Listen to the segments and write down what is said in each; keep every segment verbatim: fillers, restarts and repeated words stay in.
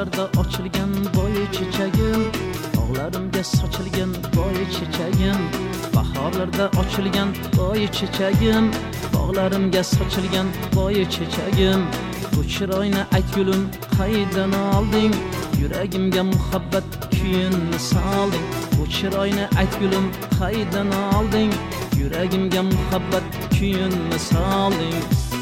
bahorlarda ochilgan boy chechagim, bog'larimga sochilgan boy chechagim, bahorlarda ochilgan boy chechagim, bog'larimga sochilgan boy chechagim. Bu chiroyni aytgulim qaydan olding, yuragimga muhabbat kuyini solding. Bu chiroyni aytgulim qaydan olding, yuragimga muhabbat kuyini solding.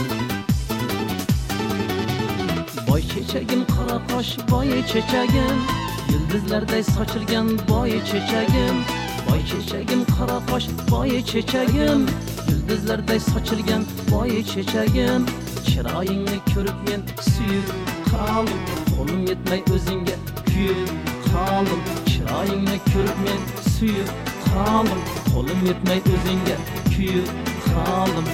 Boy chechagim, qora qosh boy chechagim, yulduzlarday sochilgan boy chechagim. Boy chechagim, qora qosh boy chechagim, yulduzlarday sochilgan boy chechagim. Chiroyingni ko'rib men suyib qoldim, qo'lim yetmay o'zingga kuyib qoldim. Chiroyingni ko'rib men suyib qoldim, qo'lim yetmay o'zingga kuyib qoldim.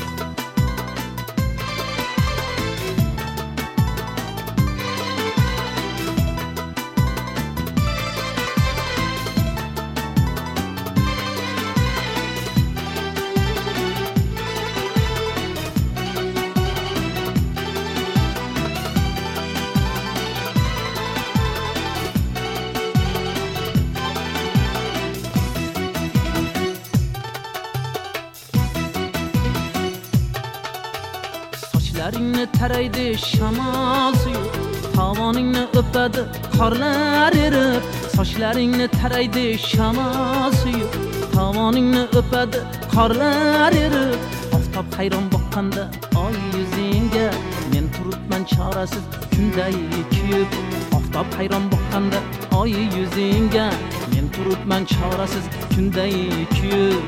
Sochlaringni taraydi shamol suyib, tovoningni o'padi qorlar erib. Sochlaringni taraydi shamol suyib, tovoningni o'padi qorlar erib. Oftob hayron boqqanda oy yuzingga, men turibman chorasiz kunday kuyib. Oftob hayron boqqanda oy yuzingga, men turibman chorasiz kunday kuyib.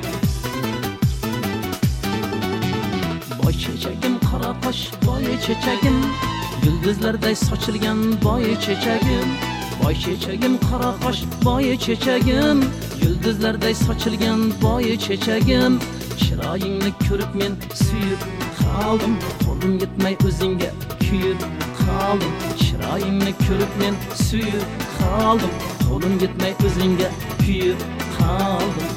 Boy chechagim, qora qosh boy chechagim, yulduzlarday sochilgan boy chechagim. Boy chechagim, qora qosh boy chechagim, yulduzlarday sochilgan boy chechagim. Chiroyingni ko'rib men suyib qoldim, qo'lim yetmay o'zingga kuyib qoldim. Chiroyingni ko'rib men suyib qoldim, qo'lim yetmay o'zingga kuyib qoldim.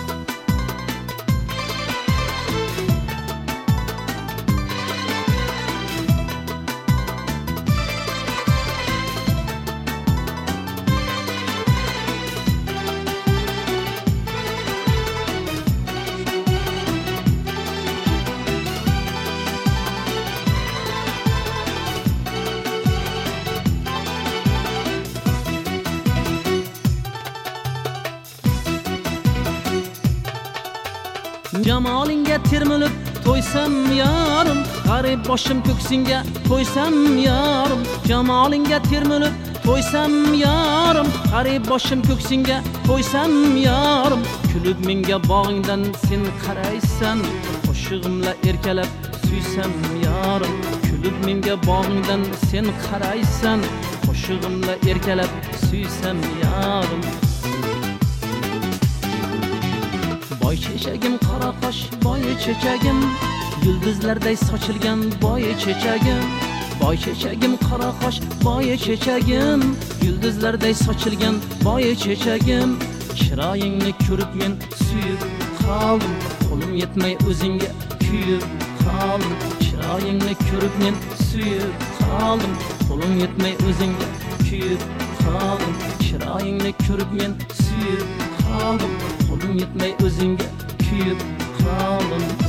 Jamolingga termilib to'ysam yorim, g'arib boshim ko'ksingga qo'ysam yorim. Jamolingga termilib to'ysam yorim, g'arib boshim ko'ksingga qo'ysam yorim. Kulib menga bog'ingdan sen qaraysan, qo'shig'imla erkalab suysam yorim. Kulib menga bog'ingdan sen qaraysan, qo'shig'imla erkalab suysam yorim. Boy chechagim, qora qosh boy chechagim, yulduzlarday sochilgan boy chechagim. Boy chechagim, qora qosh boy chechagim, yulduzlarday sochilgan boy chechagim. Chiroyingni ko'rib men suyib qoldim, qo'lim yetmay o'zingga kuyib qoldim. Chiroyingni ko'rib men suyib qoldim, qo'lim yetmay o'zingga kuyib qoldim. Chiroyingni ko'rib men suyib qoldim, qo'lim yetmay o'zingga kuyib qoldim.